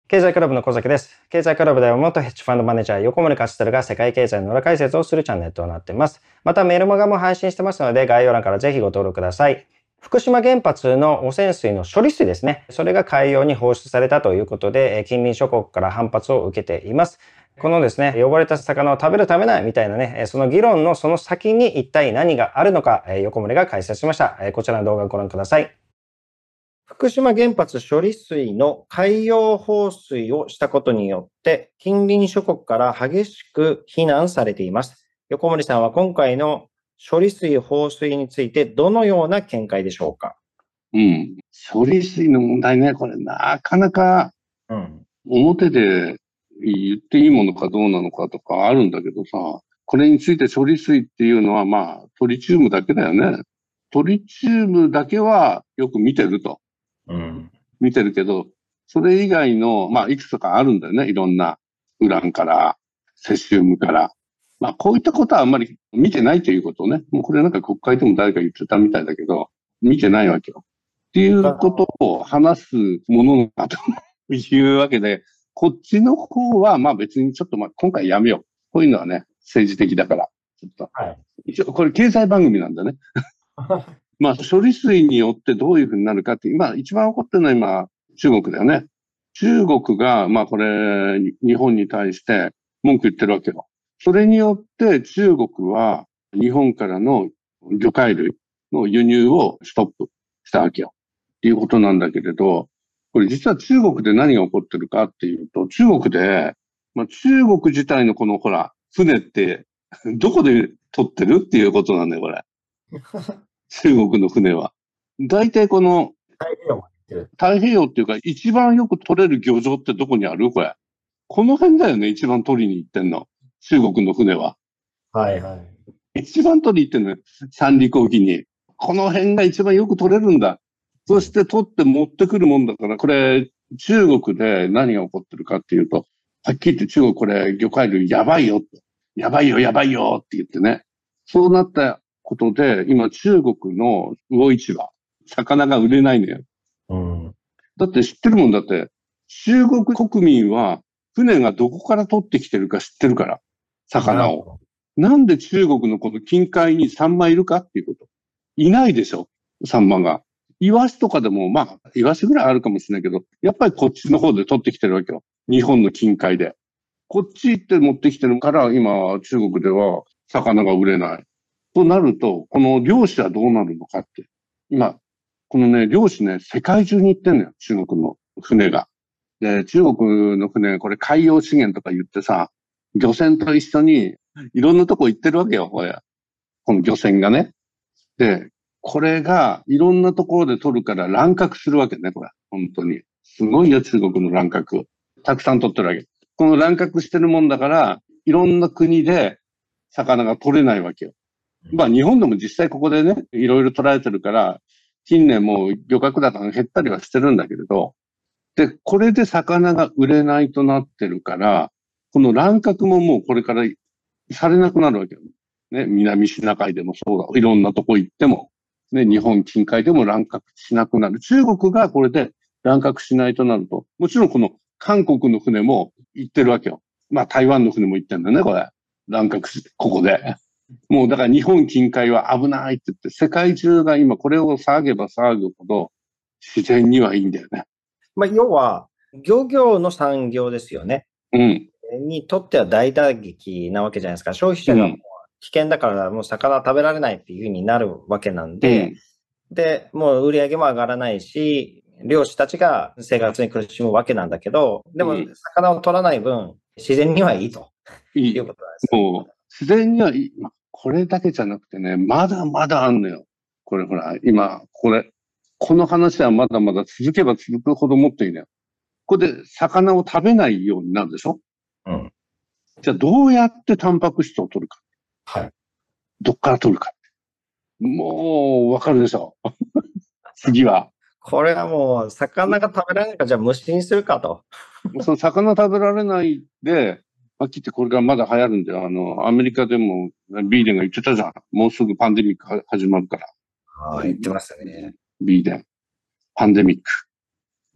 経済クラブの小崎です。経済クラブでは元ヘッジファンドマネージャー横森勝太が世界経済の裏解説をするチャンネルとなっています。またメルマガも配信してますので概要欄からぜひご登録ください。福島原発の汚染水の処理水ですね。それが海洋に放出されたということで、近隣諸国から反発を受けています。このですね、汚れた魚を食べる食べないみたいなね、その議論のその先に一体何があるのか、横森が解説しました。こちらの動画をご覧ください。福島原発処理水の海洋放水をしたことによって、近隣諸国から激しく非難されています。横森さんは今回の処理水放水についてどのような見解でしょうか？ 処理水の問題ね、これなかなか表で言っていいものかどうなのかとかあるんだけどさ、これについて処理水っていうのはトリチウムだけだよね。トリチウムだけはよく見てると。見てるけど、それ以外の、いくつかあるんだよね。いろんなウランから、セシウムから。こういったことはあんまり見てないということね。もうこれなんか国会でも誰か言ってたみたいだけど、見てないわけよ。っていうことを話すものだというわけで、こっちの方は別にちょっと今回やめよう。こういうのはね、政治的だから。ちょっと。一応これ経済番組なんだね。処理水によってどういうふうになるかって、一番起こってるのは今、中国だよね。中国が、これ、日本に対して文句言ってるわけよ。それによって中国は日本からの魚介類の輸入をストップしたわけよ。っていうことなんだけれど、これ実は中国で何が起こってるかっていうと、中国で、中国自体のこの船ってどこで取ってるっていうことなんだよ、これ。中国の船は。大体この太平洋っていうか一番よく取れる漁場ってどこにあるこれ。この辺だよね、一番取りに行ってんの。中国の船は。一番取りに行ってんのよ。三陸沖に。この辺が一番よく取れるんだ。そして取って持ってくるもんだから、これ中国で何が起こってるかっていうと、はっきり言って中国これ魚介類やばいよって。やばいよ、やばいよって言ってね。そうなったことで、今中国の魚市場、魚が売れないのよ。だって知ってるもんだって、中国国民は船がどこから取ってきてるか知ってるから、魚を。なんで中国のこの近海にサンマいるかっていうこと。いないでしょ、サンマが。イワシとかでも、イワシぐらいあるかもしれないけど、やっぱりこっちの方で取ってきてるわけよ。日本の近海で。こっち行って持ってきてるから、今、中国では魚が売れない。となると、この漁師はどうなるのかって。今、このね、漁師ね、世界中に行ってんのよ、中国の船が。で、中国の船、これ海洋資源とか言ってさ、漁船と一緒にいろんなとこ行ってるわけよ、この漁船がね。で、これがいろんなところで取るから乱獲するわけね、これ。本当に。すごいよ、中国の乱獲。たくさん取ってるわけ。この乱獲してるもんだから、いろんな国で魚が取れないわけよ。日本でも実際ここでね、いろいろ取られてるから、近年もう漁獲高が減ったりはしてるんだけれど、で、これで魚が売れないとなってるから、この乱獲ももうこれからされなくなるわけよね。南シナ海でもそうだ。いろんなとこ行っても、ね、日本近海でも乱獲しなくなる。中国がこれで乱獲しないとなると、もちろんこの韓国の船も行ってるわけよ。台湾の船も行ってんだよね、これ。乱獲し、ここで。もうだから日本近海は危ないって言って、世界中が今これを騒げば騒ぐほど自然にはいいんだよね。 要は、漁業の産業ですよね。にとっては大打撃なわけじゃないですか。消費者がもう危険だからもう魚食べられないっていう風になるわけなんで、で、もう売り上げも上がらないし、漁師たちが生活に苦しむわけなんだけど、でも魚を取らない分、自然にはいいということなんです。 もう自然にはいい。これだけじゃなくてね、まだまだあんのよ。これほら、今、この話はまだまだ続けば続くほどもっといいのよ。ここで魚を食べないようになるでしょ？じゃあどうやってタンパク質を取るか。どっから取るか。もう、わかるでしょ？次は。 これはもう、魚が食べられないから、じゃあ虫にするかと。 その魚食べられないで、はっきり言ってこれがまだ流行るんだよ。アメリカでもビーデンが言ってたじゃん。もうすぐパンデミック始まるから。 言ってましたね。 ビーデン。パンデミック。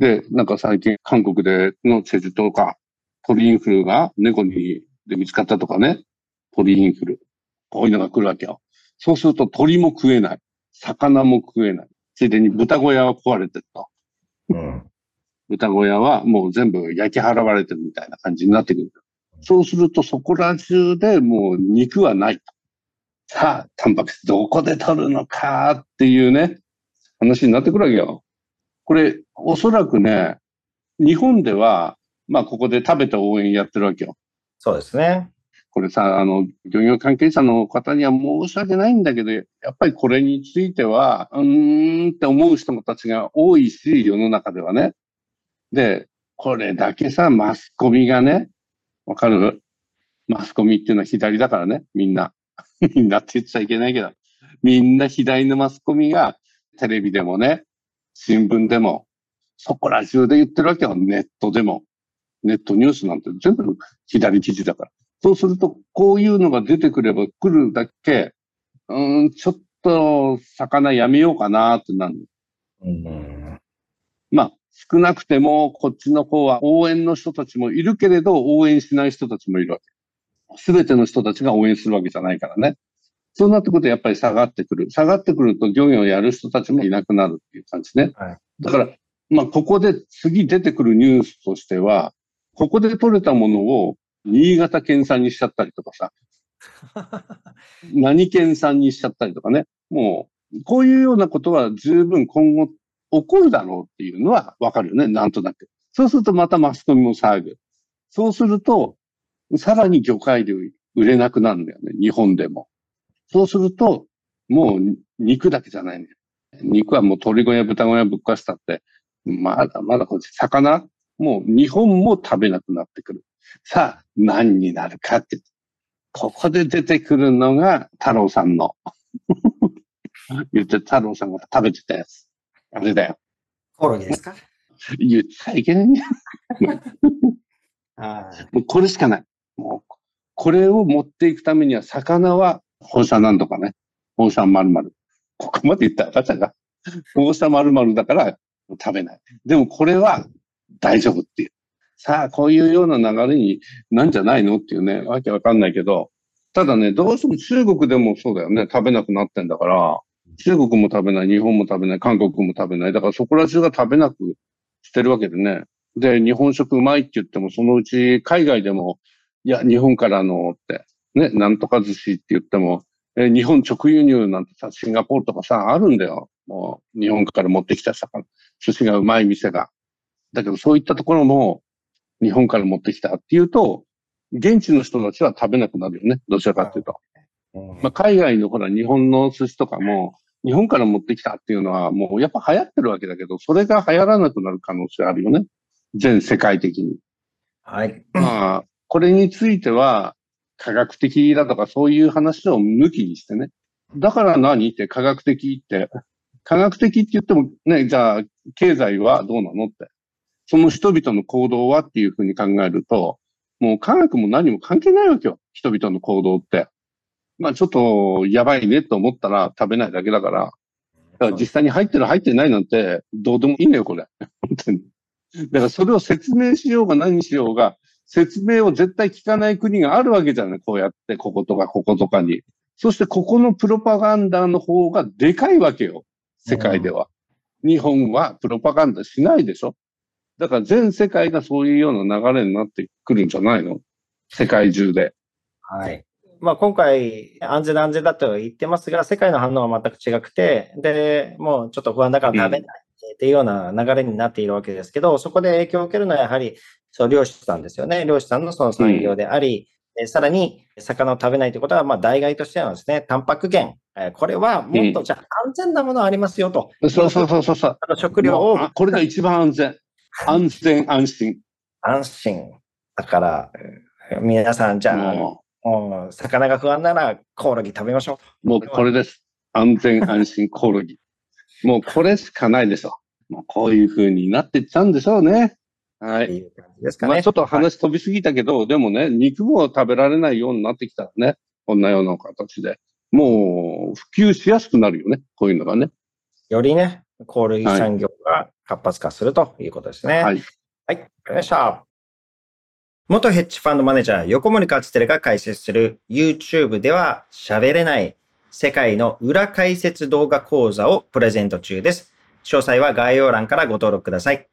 で、なんか最近韓国でのチェジュ島か、鳥インフルが猫にで見つかったとかね。鳥インフル。こういうのが来るわけよ。そうすると鳥も食えない。魚も食えない。ついでに豚小屋は壊れてると。 うん。 豚小屋はもう全部焼き払われてるみたいな感じになってくる。そうするとそこら中でもう肉はないと。さあ、タンパク質どこで取るのかっていうね、話になってくるわけよ。これ、おそらくね、日本では、まあ、ここで食べて応援やってるわけよ。 そうですね。 これさ、漁業関係者の方には申し訳ないんだけど、やっぱりこれについては、って思う人たちが多いし、世の中ではね。で、これだけさ、マスコミがね、わかる？マスコミっていうのは左だからね、みんな。みんなって言っちゃいけないけど、みんな左のマスコミが、テレビでもね、新聞でも、そこら中で言ってるわけよ、ネットでも。ネットニュースなんて全部左記事だから。そうすると、こういうのが出てくれば来るだけ、ちょっと魚やめようかなってなる。まあ、少なくても、こっちの方は応援の人たちもいるけれど、応援しない人たちもいるわけ。すべての人たちが応援するわけじゃないからね。そうなってくると、やっぱり下がってくる。下がってくると、漁業をやる人たちもいなくなるっていう感じね。 はい、 だから、まあ、ここで次出てくるニュースとしては、ここで取れたものを新潟県産にしちゃったりとかさ、何県産にしちゃったりとかね。もう、こういうようなことは十分今後起こるだろうっていうのはわかるよね、なんとなく。そうするとまたマスコミも騒ぐ。そうすると、さらに魚介類売れなくなるんだよね、日本でも。そうすると、もう肉だけじゃないんだよ。肉はもう鶏小屋、豚小屋ぶっ壊したって、まだまだこっち魚、もう日本も食べなくなってくる。さあ、何になるかって。ここで出てくるのが太郎さんの言って太郎さんが食べてたやつ。あれだよ。 コオロギですか？ 言っちゃいけないんだよ。もうこれしかない。もうこれを持っていくためには、魚は放射なんとかね。放射〇〇。ここまで言ったら赤ちゃんが。放射〇〇だから食べない。でもこれは大丈夫っていう。さあ、こういうような流れになんじゃないのっていうね、わけわかんないけど、ただね、どうしても中国でもそうだよね。食べなくなってんだから、中国も食べない、日本も食べない、韓国も食べない。だからそこら中が食べなくしてるわけでね。で、日本食うまいって言っても、そのうち海外でも、いや、日本からのって、ね、なんとか寿司って言っても、日本直輸入なんてさ、シンガポールとかさ、あるんだよ。もう、日本から持ってきた魚、寿司がうまい店が。だけど、そういったところも、日本から持ってきたっていうと、現地の人たちは食べなくなるよね。どちらかっていうと。まあ、海外のほら、日本の寿司とかも、日本から持ってきたっていうのは、もうやっぱ流行ってるわけだけど、それが流行らなくなる可能性あるよね。全世界的に。 はい。 まあ、これについては、科学的だとかそういう話を抜きにしてね。だから何って科学的って。科学的って言ってもね、じゃあ、経済はどうなのって。その人々の行動はっていうふうに考えると、もう科学も何も関係ないわけよ。人々の行動って。まあちょっとやばいねと思ったら食べないだけだから。だから実際に入ってる入ってないなんてどうでもいいのよ、これ。本当に。だからそれを説明しようが何しようが、説明を絶対聞かない国があるわけじゃない。こうやって、こことかこことかに。そしてここのプロパガンダの方がでかいわけよ。世界では。日本はプロパガンダしないでしょ。だから全世界がそういうような流れになってくるんじゃないの？世界中で。 はい。まあ今回、安全安全だと言ってますが、世界の反応は全く違くて、で、もうちょっと不安だから食べないっていうような流れになっているわけですけど、そこで影響を受けるのはやはり、そう、漁師さんですよね。漁師さんのその産業であり、さらに魚を食べないということは、まあ代替としてはですね、タンパク源。これはもっとじゃあ安全なものありますよと。 そうそうそうそう。 食料を。 これが一番安全。安全安心。 安心。だから、皆さんじゃあ、もう魚が不安ならコオロギ食べましょう。もうこれです。安全安心コオロギ。もうこれしかないでしょ。もうこういう風になっていっちゃうんでしょうね。はい。まあちょっと話飛びすぎたけど、でもね、肉も食べられないようになってきたらね、こんなような形で。もう普及しやすくなるよね。こういうのがね。 よりね、コオロギ産業が活発化するということですね。 はい。 はい。わかりました。元ヘッジファンドマネージャー横森勝輝が解説する YouTube では喋れない世界の裏解説動画講座をプレゼント中です。詳細は概要欄からご登録ください。